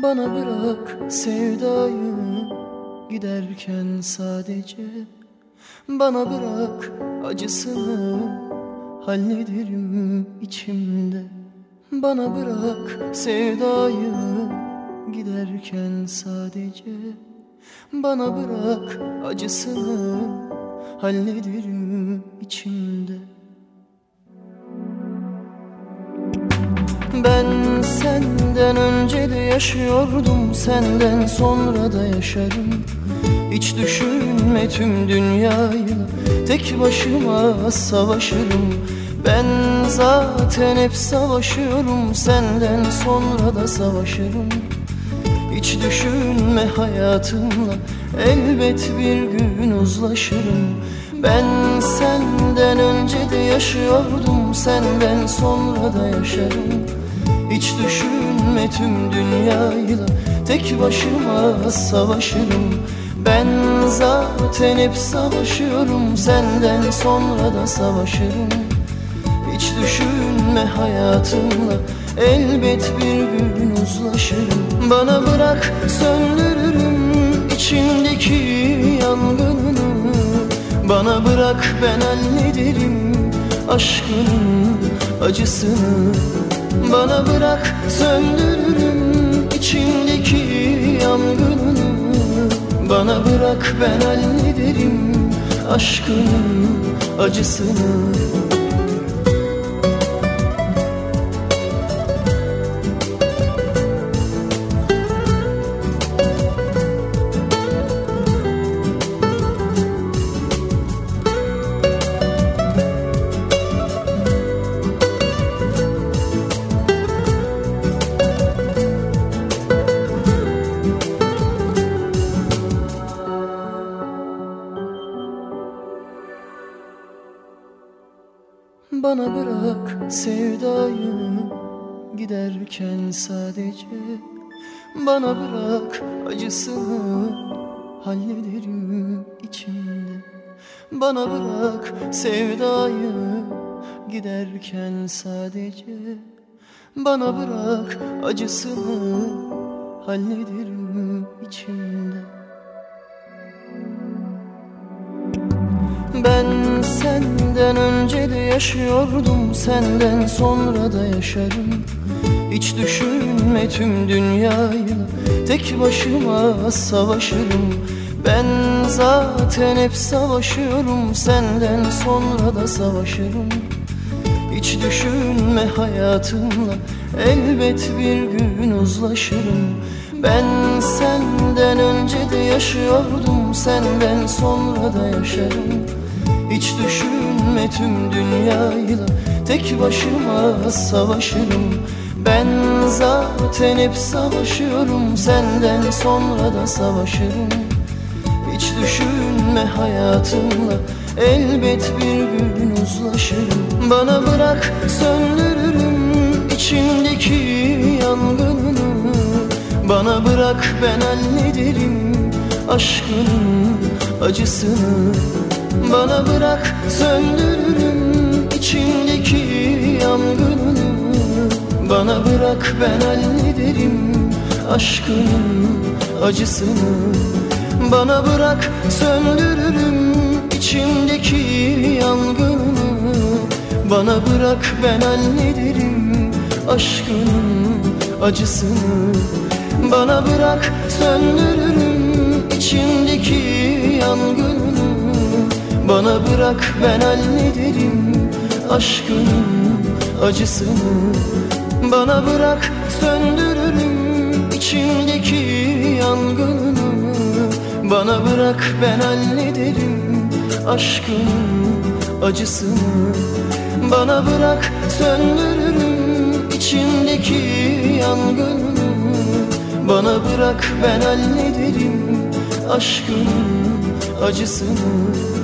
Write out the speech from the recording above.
Bana bırak sevdayı giderken sadece. Bana bırak acısını hallederim içimde. Bana bırak sevdayı giderken sadece. Bana bırak acısını hallederim içimde. Ben senden önce de yaşıyordum, senden sonra da yaşarım. Hiç düşünme tüm dünyayı tek başıma savaşırım. Ben zaten hep savaşıyorum, senden sonra da savaşırım. Hiç düşünme hayatımla, elbet bir gün uzlaşırım. Ben senden önce de yaşıyordum, senden sonra da yaşarım. Hiç düşünme tüm dünyayla tek başıma savaşırım. Ben zaten hep savaşıyorum, senden sonra da savaşırım. Hiç düşünme hayatımla, elbet bir gün uzlaşırım. Bana bırak söndürürüm içindeki yangınını. Bana bırak ben hallederim aşkının acısını. Bana bırak söndürürüm içindeki yangınını. Bana bırak ben hallederim aşkının acısını. Bana bırak sevdayı giderken sadece. Bana bırak acısını hallederim içimde. Bana bırak sevdayı giderken sadece. Bana bırak acısını hallederim içimde. Ben senden önce de yaşıyordum, senden sonra da yaşarım. Hiç düşünme tüm dünyayla tek başıma savaşırım. Ben zaten hep savaşıyorum, senden sonra da savaşırım. Hiç düşünme hayatımla, elbet bir gün uzlaşırım. Ben senden önce de yaşıyordum, senden sonra da yaşarım. Hiç düşünme tüm dünyayla tek başıma savaşırım. Ben zaten hep savaşıyorum, senden sonra da savaşırım. Hiç düşünme hayatımla, elbet bir gün uzlaşırım. Bana bırak söndürürüm içindeki yangınını. Bana bırak ben hallederim aşkının acısını. Bana bırak söndürürüm içindeki yangınını. Bana bırak ben hallederim aşkının acısını. Bana bırak söndürürüm içimdeki yangınını. Bana bırak ben hallederim aşkının acısını. Bana bırak söndürürüm içimdeki yangınını. Bana bırak ben hallederim aşkının acısını. Bana bırak söndürürüm içimdeki yangınını. Bana bırak ben hallederim aşkının acısını. Bana bırak söndürürüm içimdeki yangınını. Bana bırak ben hallederim aşkının acısını.